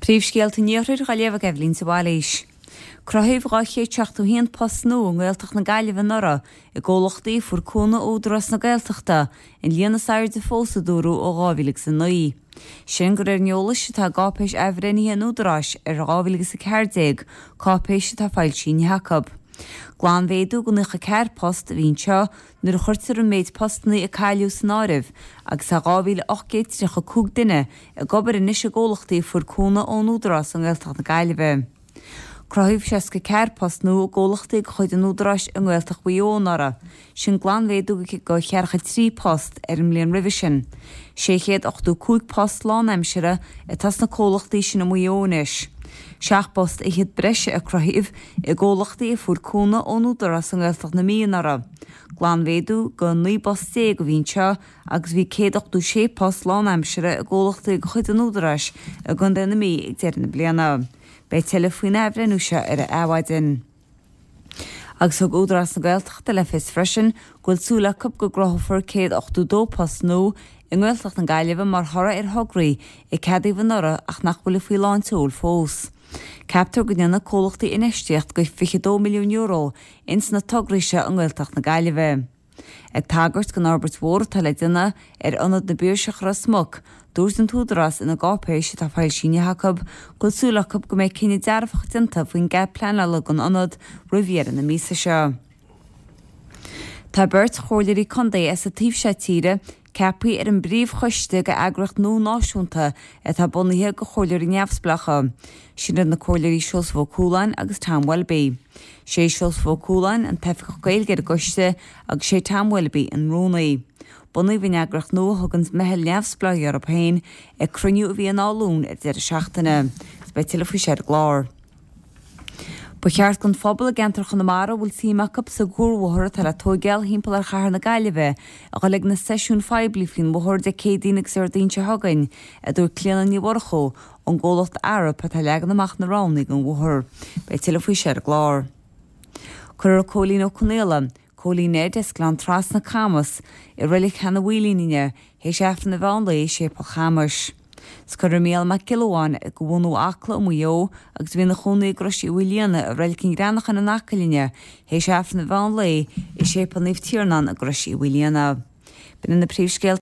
Príomhscéalta níothrair go léamh Evelyn sa bháilís. Crothaíh gáché teachtú híon post nó an Gaeltach na Gaillimhe nora I ggólachtaí furcúna údras na Gaeltachta in líana sair de fósadúrú ó gábhílig sa nuí. Sin gur neolalas tá gápéis ehreníthe údras gábhílig sa céirdeag, cápéis tá fáilsín Jacob. Glán véadú go nucha céir post bhín seo nuair chuirtar an méid postnaí a cáiliú san áibh agus sa gábhíle 8 duine a gobar in níos a ggólachtaí furcúna ón údras an Gaeltach na Gaillimhe. Crothaíh sé go céir post nó ggólachtaí go chuid an údras an Gaeltach buíonara, sin glán véadú go chearcha 3 post an mbliain roimhe sin. 685 post lán aimsire a tas na cólachtaí sin na muíonis. 6 post I hiad breise a crothaíh I ggólachtaí furcúna ón údras an Gaeltach na míonara. Glán véadú go 9 post go bhín seo agus bhí 186 post lán aimsire a ggólachtaí go chuid an údras a gunda na mí ag deir na bliana. Bei telefoine ebrenú se a áhaidin. Agus thug údras na Gaeltachta le fis freisin ghfuil súla cup go grothfar 182 post nó I Gaeltach na Gaillimhe mar thora thograí I céadaobh nora ach nach bhfuil faoi lán túil fós. Captar go dtíanana cólachtaí inistíocht go 22 milliún euro ins na tograise an Gaeltach na Gaillimhe. Ag tagart go Norbert Mhór tá le duine anad na bíoirseachra smog, dúirt an túdras ina gápéis tá fáilsín Jacob go súlachab go méid cinine dearfach dinta faoin gap pleanala gon anad roimhéar na mísa seo. Tá beirt chóirlirí condaí as a tíobh tíre ceapaí an bríomh choiste go eagracht nó náisiúnta tá bunithe go chóirlirí neamhsplacha. Sin na chóirlirí Seolas Mhó Cúlainn agus Tom Welby. Sé Seolas Mhó Cúlainn an taifeach gailgead goiste agus sé Tom Welby an Rónaí. Bunnaí bhí eagracht nó thugans mehel neamhsplach ar a péin ag cruniú bhí an áún ar deir seachtaine. Bei tilafú sé glár. Ba cheart gon phobal a gentar chun na mara bhfuil tíachab sa gúrmhthir tar a tógeal hímpel ar chahar na Gaillimhe a go le na seisiún feibli fin mthir de cédínig sé daointe hagain a dúir cléanan ní bharchó an ggólacht Arab a tá legan amach na ránig an bhthir. Bei tilafú sé glár. Cur cólín ó Conéla, cólín des glán tras na camas I rilik hena bhuilíine hééis eftan na bhánlaí sé pa chamars. Scur méal me kilóáin go bhúnú acla muo agus bhí na chúnaí grosí bhuilíana a bhreilcinn granach an na nacalíine hééis eftan na bhánlaí sé pa níomh tíornan a grosí bhuilíana. Bin in na príomhscéal